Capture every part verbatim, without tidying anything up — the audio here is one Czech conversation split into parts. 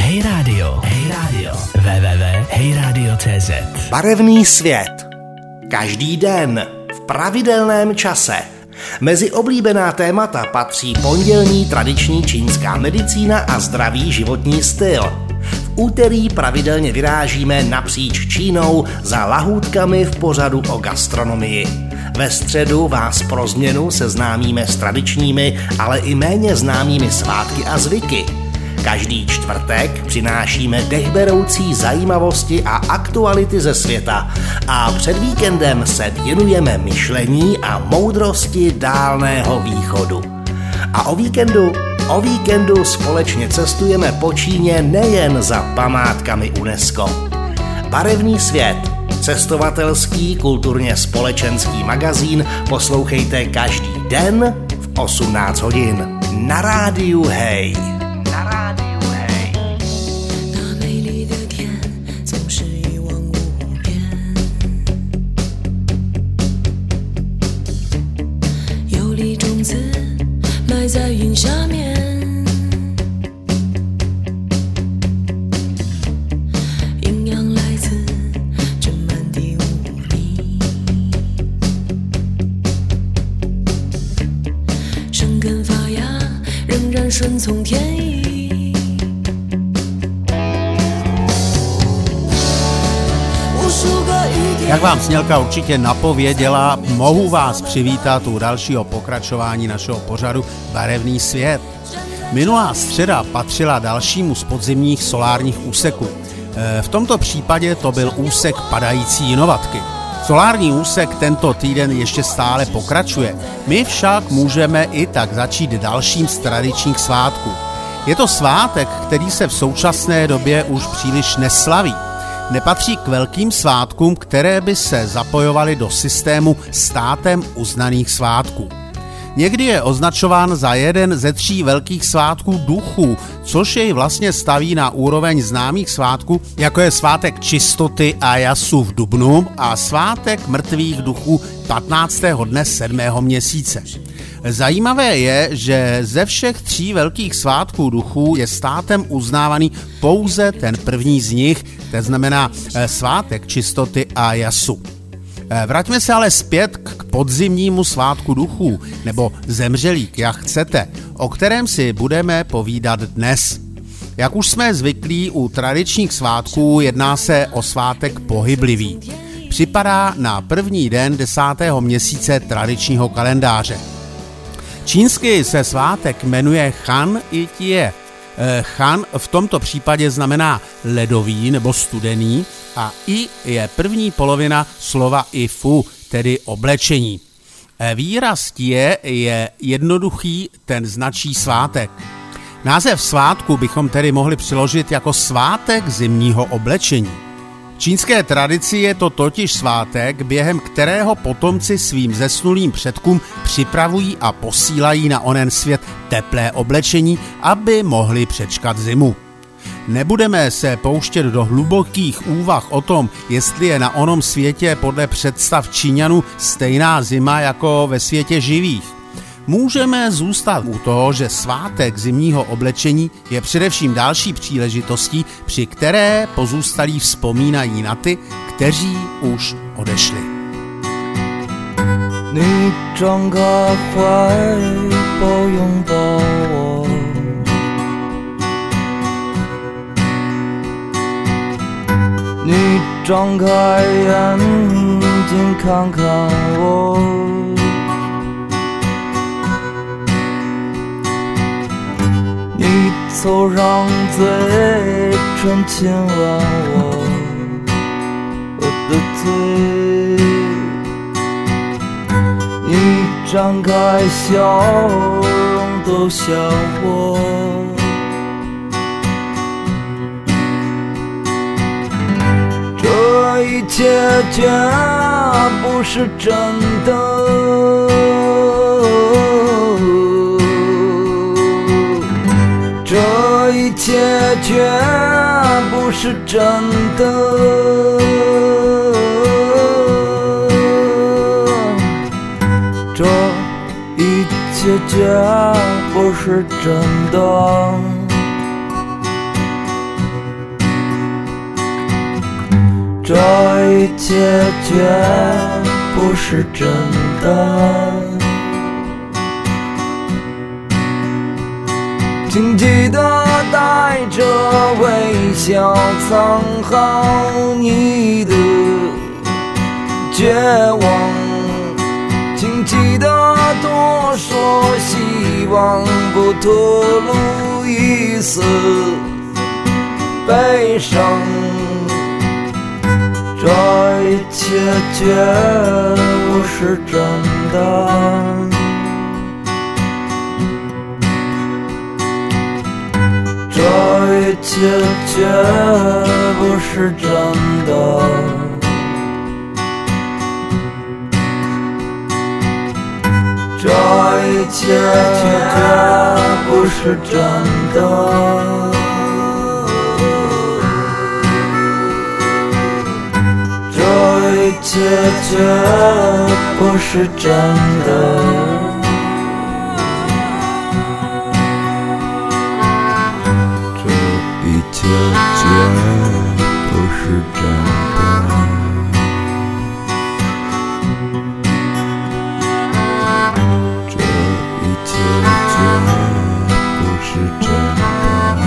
Hej Radio. Hej Radio. w w w tečka hej radio tečka cé zet. Barevný svět. Každý den. V pravidelném čase. Mezi oblíbená témata patří pondělní tradiční čínská medicína a zdravý životní styl. V úterý pravidelně vyrážíme napříč Čínou za lahůdkami v pořadu o gastronomii. Ve středu vás pro změnu seznámíme s tradičními, ale i méně známými svátky a zvyky. Každý čtvrtek přinášíme dechberoucí zajímavosti a aktuality ze světa a před víkendem se věnujeme myšlení a moudrosti Dálného východu. A o víkendu, o víkendu společně cestujeme po Číně nejen za památkami UNESCO. Barevný svět, cestovatelský, kulturně společenský magazín poslouchejte každý den v osmnáct hodin na rádiu Hej. Na rádiu Hej. 那美丽的天总是一望无边，有粒种子埋在云下面，营养来自这满地无泥，生根发芽仍然顺从天意。 Jak vám Snělka určitě napověděla, mohu vás přivítat u dalšího pokračování našeho pořadu Barevný svět. Minulá středa patřila dalšímu z podzimních solárních úseků. V tomto případě to byl úsek padající jinovatky. Solární úsek tento týden ještě stále pokračuje. My však můžeme i tak začít dalším z tradičních svátků. Je to svátek, který se v současné době už příliš neslaví. Nepatří k velkým svátkům, které by se zapojovaly do systému státem uznaných svátků. Někdy je označován za jeden ze tří velkých svátků duchů, což jej vlastně staví na úroveň známých svátků, jako je svátek čistoty Ayasu v dubnu a svátek mrtvých duchů patnáctého dne sedmého měsíce. Zajímavé je, že ze všech tří velkých svátků duchů je státem uznávaný pouze ten první z nich, to znamená svátek čistoty Ayasu. Vraťme se ale zpět k podzimnímu svátku duchů, nebo zemřelík, jak chcete, o kterém si budeme povídat dnes. Jak už jsme zvyklí u tradičních svátků, jedná se o svátek pohyblivý. Připadá na první den desátého měsíce tradičního kalendáře. Čínsky se svátek jmenuje Han i Tie. Han v tomto případě znamená ledový nebo studený a i je první polovina slova ifu, tedy oblečení. Výraz Tie je jednoduchý, ten značí svátek. Název svátku bychom tedy mohli přiložit jako svátek zimního oblečení. V čínské tradici je to totiž svátek, během kterého potomci svým zesnulým předkům připravují a posílají na onen svět teplé oblečení, aby mohli přečkat zimu. Nebudeme se pouštět do hlubokých úvah o tom, jestli je na onom světě podle představ Číňanů stejná zima jako ve světě živých. Můžeme zůstat u toho, že svátek zimního oblečení je především další příležitostí, při které pozůstalí vzpomínají na ty, kteří už odešli. 你张开怀抱拥抱我，你张开眼睛看看我。 你凑上嘴唇亲吻我，我的嘴。你张开笑容逗笑我，这一切绝不是真的。 这一切绝不是真的，这一切绝不是真的。 这一切绝不是真的。请记得带着微笑藏好你的绝望，请记得多说希望，不吐露一丝悲伤。这一切绝不是真的。这一切绝不是真的。这一切绝不是真的。这一切绝不是真的。这绝不是真的。这一切绝不是真的。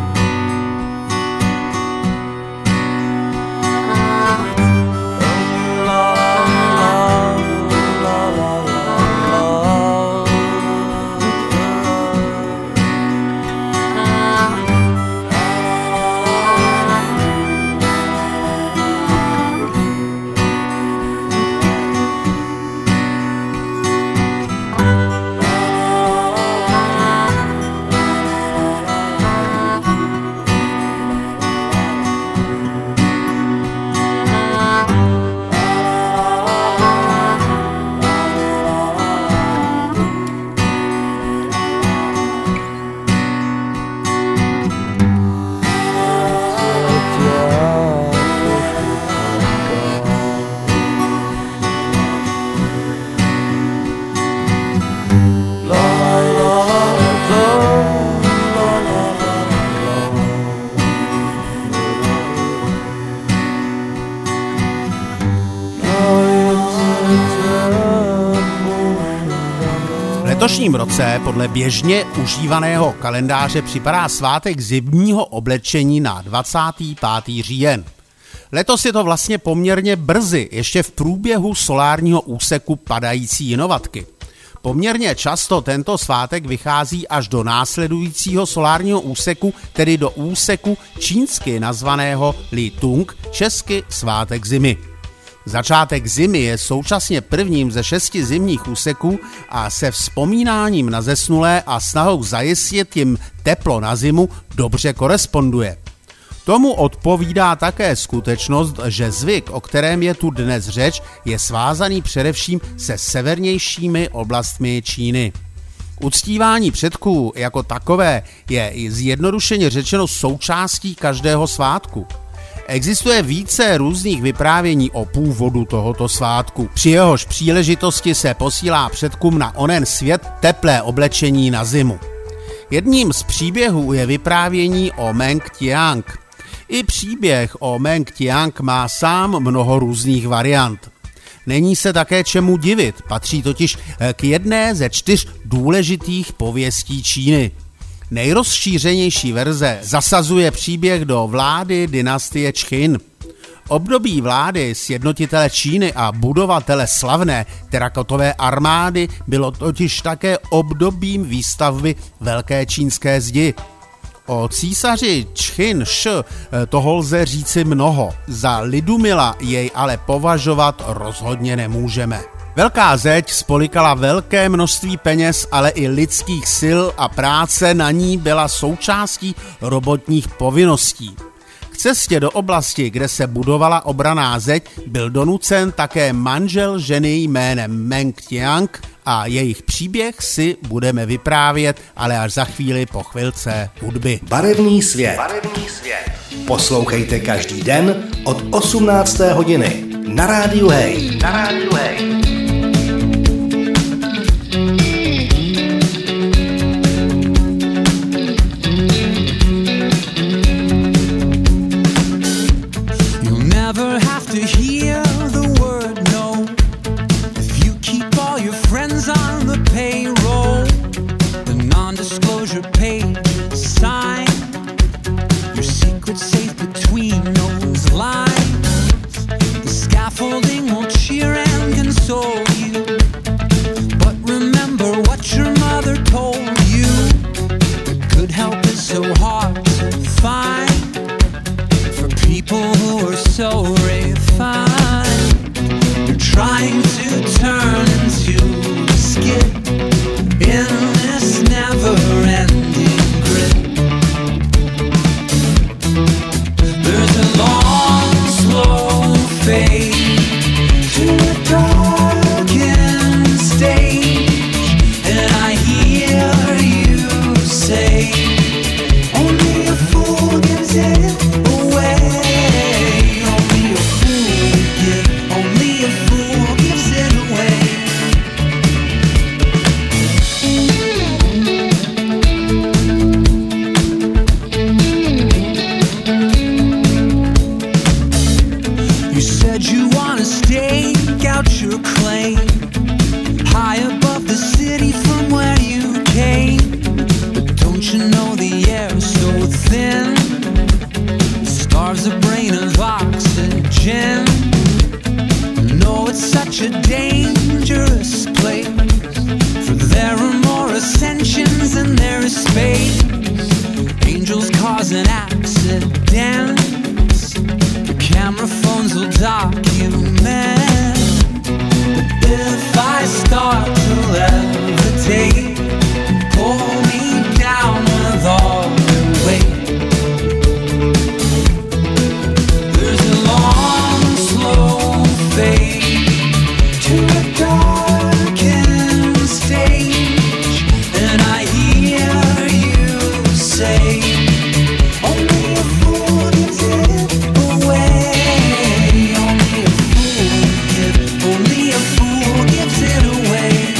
V letošním roce podle běžně užívaného kalendáře připadá svátek zimního oblečení na dvacátého pátého října. Letos je to vlastně poměrně brzy, ještě v průběhu solárního úseku padající jinovatky. Poměrně často tento svátek vychází až do následujícího solárního úseku, tedy do úseku čínsky nazvaného Li Tung, česky svátek zimy. Začátek zimy je současně prvním ze šesti zimních úseků a se vzpomínáním na zesnulé a snahou zajistit jim teplo na zimu dobře koresponduje. Tomu odpovídá také skutečnost, že zvyk, o kterém je tu dnes řeč, je svázaný především se severnějšími oblastmi Číny. Uctívání předků jako takové je zjednodušeně řečeno součástí každého svátku. Existuje více různých vyprávění o původu tohoto svátku. Při jehož příležitosti se posílá předkům na onen svět teplé oblečení na zimu. Jedním z příběhů je vyprávění o Meng Tiang. I příběh o Meng Tiang má sám mnoho různých variant. Není se také čemu divit, patří totiž k jedné ze čtyř důležitých pověstí Číny. Nejrozšířenější verze zasazuje příběh do vlády dynastie Čchin. Období vlády sjednotitele Číny a budovatele slavné terakotové armády bylo totiž také obdobím výstavby Velké čínské zdi. O císaři Čchin Š toho lze říci mnoho, za lidumila jej ale považovat rozhodně nemůžeme. Velká zeď spolikala velké množství peněz, ale i lidských sil a práce na ní byla součástí robotních povinností. K cestě do oblasti, kde se budovala obranná zeď, byl donucen také manžel ženy jménem Meng Tiang a jejich příběh si budeme vyprávět, ale až za chvíli po chvilce hudby. Barevný svět. Barevný svět. Poslouchejte každý den od osmnácté hodiny na rádiu Hej. Na rádiu Hej. You'll never have so refined. You're trying to turn into the skid in this never-ending grid. There's a long, slow fade to a darkened stage, and I hear you say, only a fool gives it away. Only a fool gives, only a fool gives it away. You said you wanna stake out your claim high above the city from where you came. But don't you know the air's so thin, it starves the brain of oxygen. No, it's such a dangerous place, for there are more ascensions than there is space. Angels causing accidents, the camera phones will document. But if I start to levitate, pull me down with all your weight. There's a long, slow fade to a darkened stage, and I hear you say, only a fool gives it away. Only a fool gives, only a fool gives it away.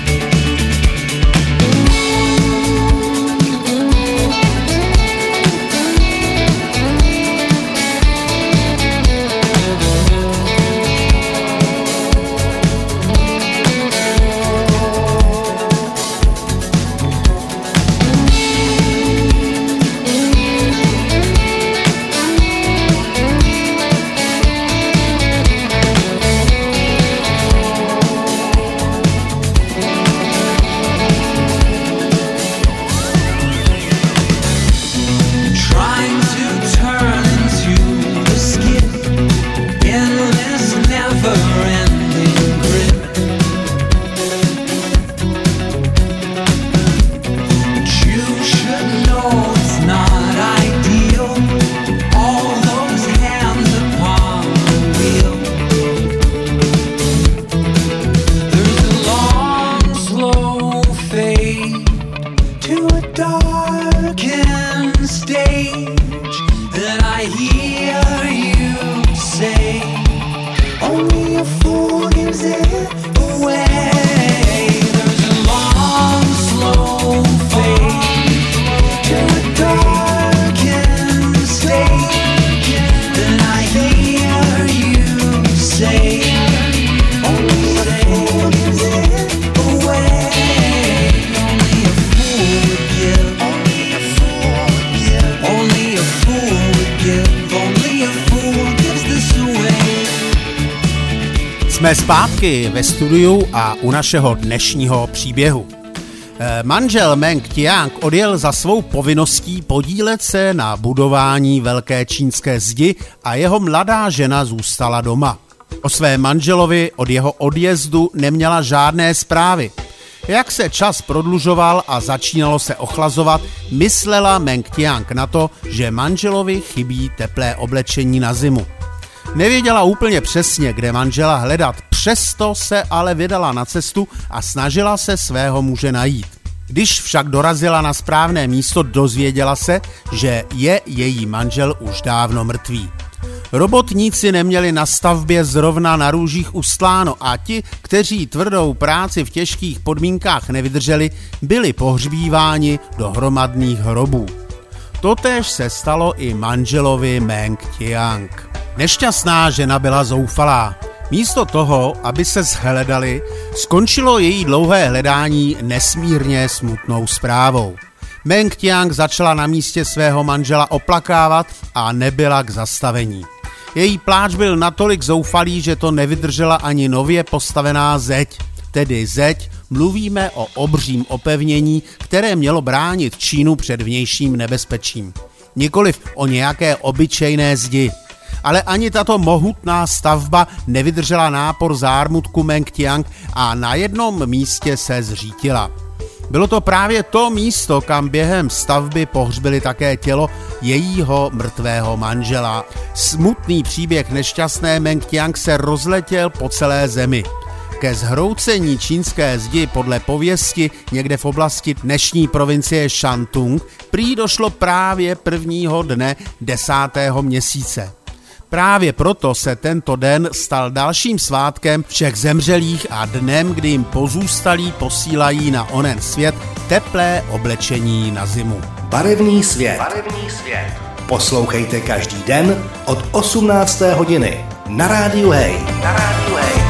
Trying to turn into the skid in this never-ending grid. But you should know it's not ideal, all those hands upon the wheel. There's a long, slow fade to a darkened stage, and I hear you say, only a fool gives it away. There's a long, slow fade to a darkened stage, and I hear you say, only a fool gives it away. Only a fool would give, only a fool would give, only a fool would give, only a fool gives this away. Jsme zpátky ve studiu a u našeho dnešního příběhu. Manžel Meng Tiang odjel za svou povinností podílet se na budování velké čínské zdi a jeho mladá žena zůstala doma. O svém manželovi od jeho odjezdu neměla žádné zprávy. Jak se čas prodlužoval a začínalo se ochlazovat, myslela Meng Tiang na to, že manželovi chybí teplé oblečení na zimu. Nevěděla úplně přesně, kde manžela hledat, přesto se ale vydala na cestu a snažila se svého muže najít. Když však dorazila na správné místo, dozvěděla se, že je její manžel už dávno mrtvý. Robotníci neměli na stavbě zrovna na růžích ustláno a ti, kteří tvrdou práci v těžkých podmínkách nevydrželi, byli pohřbíváni do hromadných hrobů. Totéž se stalo i manželovi Meng Tiang. Nešťastná žena byla zoufalá. Místo toho, aby se shledali, skončilo její dlouhé hledání nesmírně smutnou zprávou. Meng Tiang začala na místě svého manžela oplakávat a nebyla k zastavení. Její pláč byl natolik zoufalý, že to nevydržela ani nově postavená zeď. Tedy zeď, mluvíme o obřím opevnění, které mělo bránit Čínu před vnějším nebezpečím. Nikoliv o nějaké obyčejné zdi. Ale ani tato mohutná stavba nevydržela nápor zármutku Mengtiang a na jednom místě se zřítila. Bylo to právě to místo, kam během stavby pohřbili také tělo jejího mrtvého manžela. Smutný příběh nešťastné Mengtiang se rozletěl po celé zemi. Ke zhroucení čínské zdi podle pověsti někde v oblasti dnešní provincie Shantung prý došlo právě prvního dne desátého měsíce. Právě proto se tento den stal dalším svátkem všech zemřelých a dnem, kdy jim pozůstalí posílají na onen svět teplé oblečení na zimu. Barevný svět. Barevný svět. Poslouchejte každý den od osmnácté hodiny na rádiu Hej. Na rádiu Hej.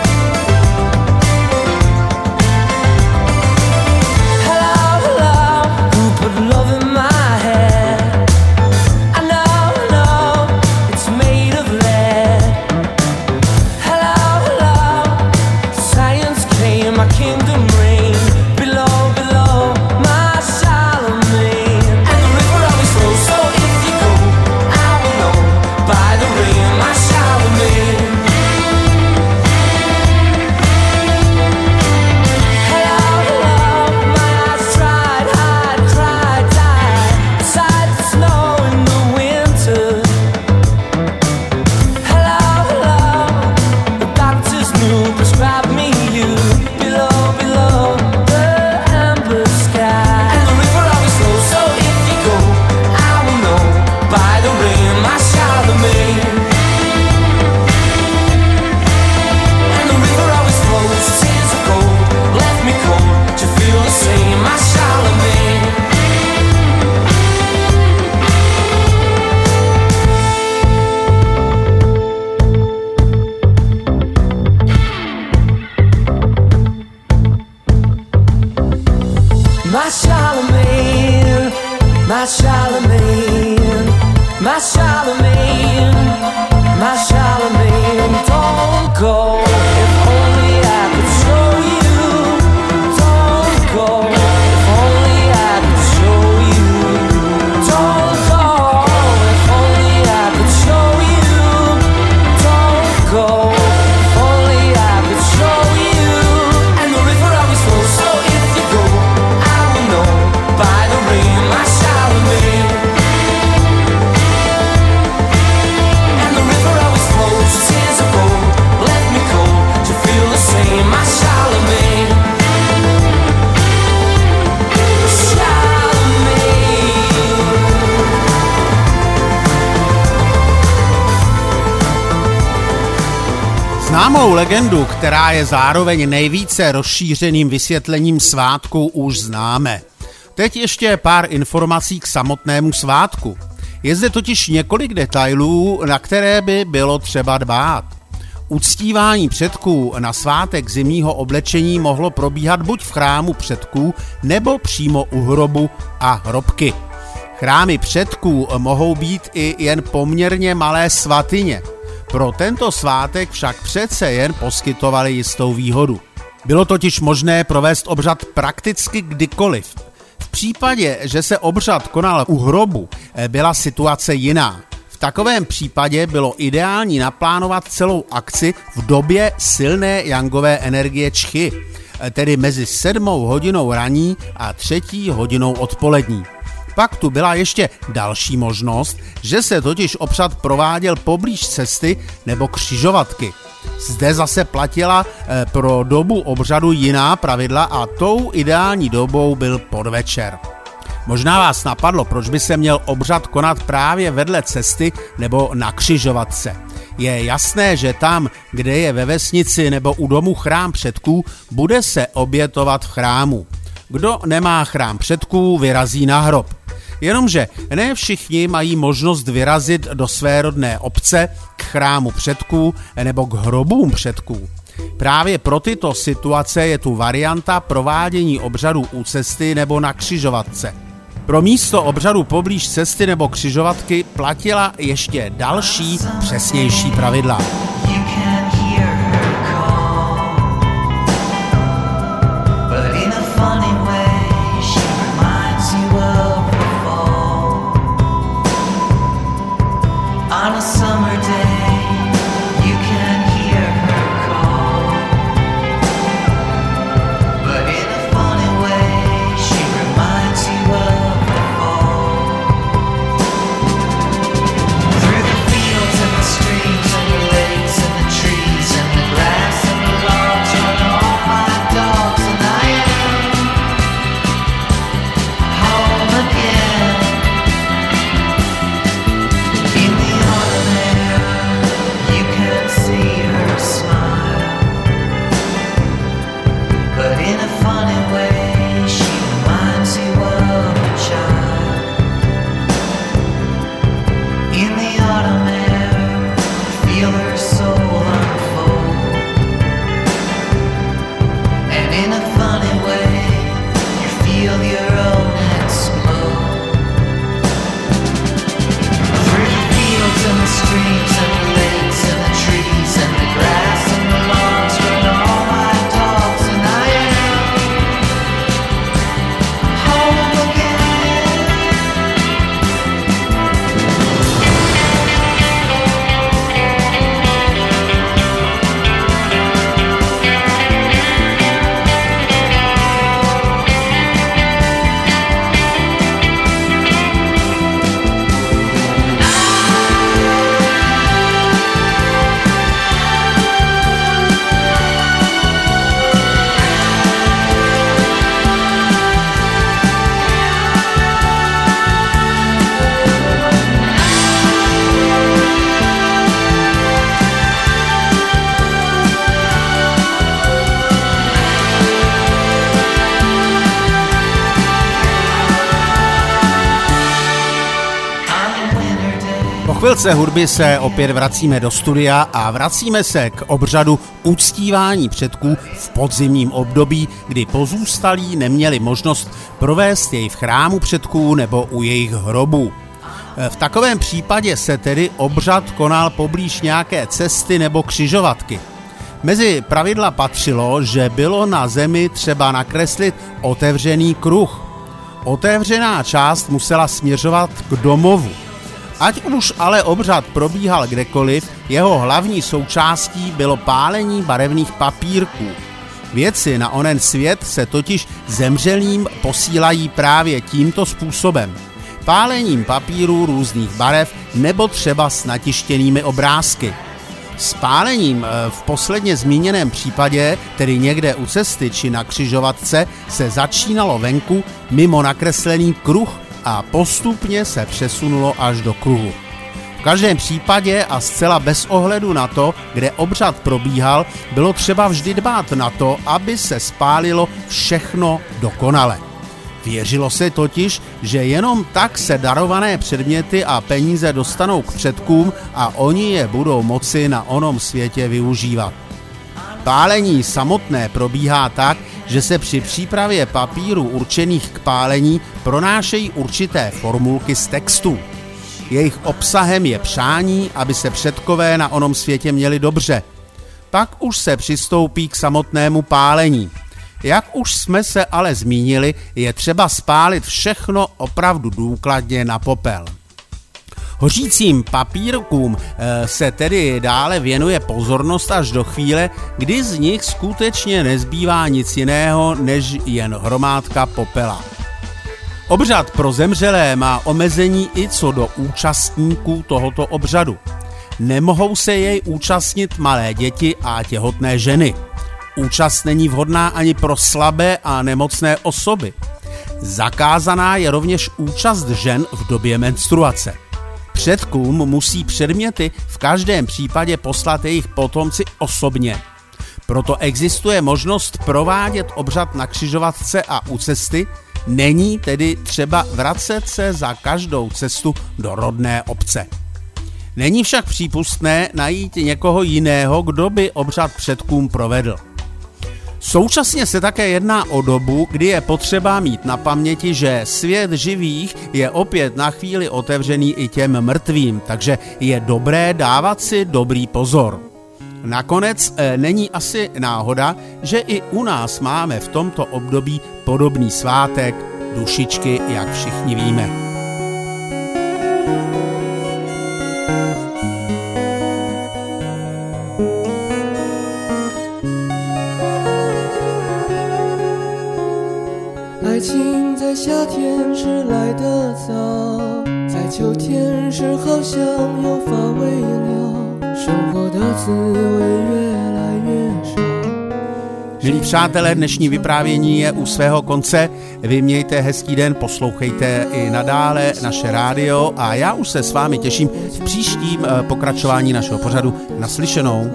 Známou legendu, která je zároveň nejvíce rozšířeným vysvětlením svátku, už známe. Teď ještě pár informací k samotnému svátku. Je zde totiž několik detailů, na které by bylo třeba dbát. Uctívání předků na svátek zimního oblečení mohlo probíhat buď v chrámu předků, nebo přímo u hrobu a hrobky. Chrámy předků mohou být i jen poměrně malé svatyně. Pro tento svátek však přece jen poskytovali jistou výhodu. Bylo totiž možné provést obřad prakticky kdykoliv. V případě, že se obřad konal u hrobu, byla situace jiná. V takovém případě bylo ideální naplánovat celou akci v době silné jangové energie čchy, tedy mezi sedmou hodinou raní a třetí hodinou odpolední. Pak tu byla ještě další možnost, že se totiž obřad prováděl poblíž cesty nebo křižovatky. Zde zase platila pro dobu obřadu jiná pravidla a tou ideální dobou byl podvečer. Možná vás napadlo, proč by se měl obřad konat právě vedle cesty nebo na křižovatce. Je jasné, že tam, kde je ve vesnici nebo u domu chrám předků, bude se obětovat v chrámu. Kdo nemá chrám předků, vyrazí na hrob. Jenomže ne všichni mají možnost vyrazit do své rodné obce, k chrámu předků nebo k hrobům předků. Právě pro tyto situace je tu varianta provádění obřadu u cesty nebo na křižovatce. Pro místo obřadu poblíž cesty nebo křižovatky platila ještě další, přesnější pravidla. On a summer chvilce hudby se opět vracíme do studia a vracíme se k obřadu uctívání předků v podzimním období, kdy pozůstalí neměli možnost provést jej v chrámu předků nebo u jejich hrobů. V takovém případě se tedy obřad konal poblíž nějaké cesty nebo křižovatky. Mezi pravidla patřilo, že bylo na zemi třeba nakreslit otevřený kruh. Otevřená část musela směřovat k domovu. Ať už ale obřad probíhal kdekoliv, jeho hlavní součástí bylo pálení barevných papírků. Věci na onen svět se totiž zemřelým posílají právě tímto způsobem. Pálením papírů různých barev nebo třeba s natištěnými obrázky. S pálením v posledně zmíněném případě, tedy někde u cesty či na křižovatce, se začínalo venku mimo nakreslený kruh a postupně se přesunulo až do kruhu. V každém případě a zcela bez ohledu na to, kde obřad probíhal, bylo třeba vždy dbát na to, aby se spálilo všechno dokonale. Věřilo se totiž, že jenom tak se darované předměty a peníze dostanou k předkům a oni je budou moci na onom světě využívat. Pálení samotné probíhá tak, že se při přípravě papírů určených k pálení pronášejí určité formulky z textů. Jejich obsahem je přání, aby se předkové na onom světě měli dobře. Pak už se přistoupí k samotnému pálení. Jak už jsme se ale zmínili, je třeba spálit všechno opravdu důkladně na popel. Hořícím papírkům se tedy dále věnuje pozornost až do chvíle, kdy z nich skutečně nezbývá nic jiného než jen hromádka popela. Obřad pro zemřelé má omezení i co do účastníků tohoto obřadu. Nemohou se jej účastnit malé děti a těhotné ženy. Účast není vhodná ani pro slabé a nemocné osoby. Zakázaná je rovněž účast žen v době menstruace. Předkům musí předměty v každém případě poslat jejich potomci osobně. Proto existuje možnost provádět obřad na křižovatce a u cesty, není tedy třeba vracet se za každou cestu do rodné obce. Není však přípustné najít někoho jiného, kdo by obřad předkům provedl. Současně se také jedná o dobu, kdy je potřeba mít na paměti, že svět živých je opět na chvíli otevřený i těm mrtvým, takže je dobré dávat si dobrý pozor. Nakonec e, není asi náhoda, že i u nás máme v tomto období podobný svátek dušičky, jak všichni víme. 爱情在夏天时来得早，在秋天时好像又发萎了，生活的滋味越来越少。 Milí přátelé, dnešní vyprávění je u svého konce. Vy mějte hezký den, poslouchejte i nadále naše rádio a já už se s vámi těším v příštím pokračování našeho pořadu. Naslyšenou.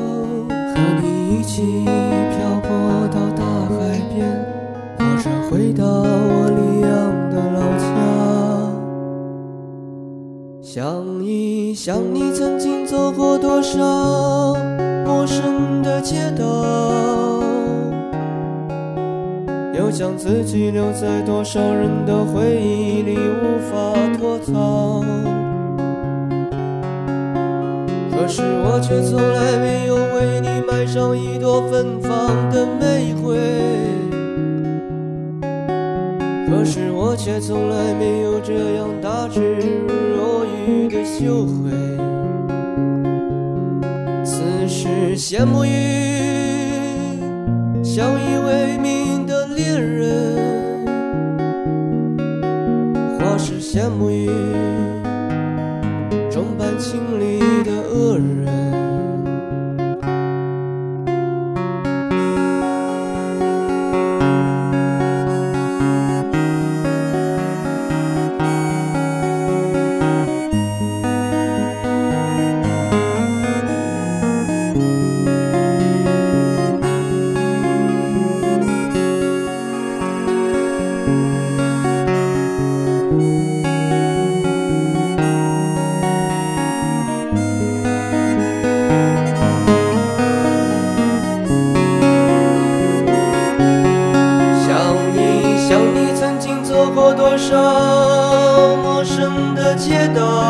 回到我离养的老家，想一想你曾经走过多少陌生的街道，又将自己留在多少人的回忆里无法脱逃。可是我却从来没有为你买上一朵芬芳的玫瑰，可是我却从来没有这样大智若愚的羞愧。此时羡慕于相依为命的恋人，或是羡慕于众叛亲离的恶人。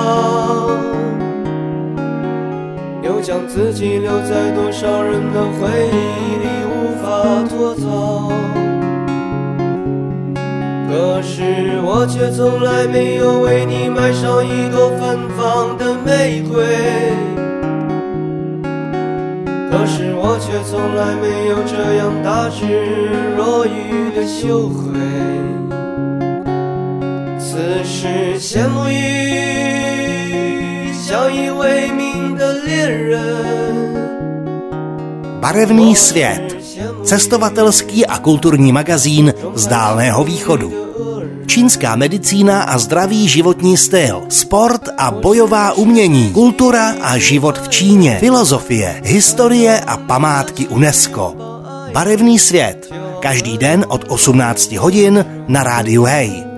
又将自己留在多少人的回忆里无法脱逃。可是我却从来没有为你买上一朵芬芳的玫瑰，可是我却从来没有这样大智若愚的羞愧。此时羡慕于相依为命的恋人。 Barevný svět. Cestovatelský a kulturní magazín z Dálného východu. Čínská medicína a zdravý životní styl, sport a bojová umění, kultura a život v Číně, filozofie, historie a památky UNESCO. Barevný svět. Každý den od osmnácti hodin na rádiu Hej.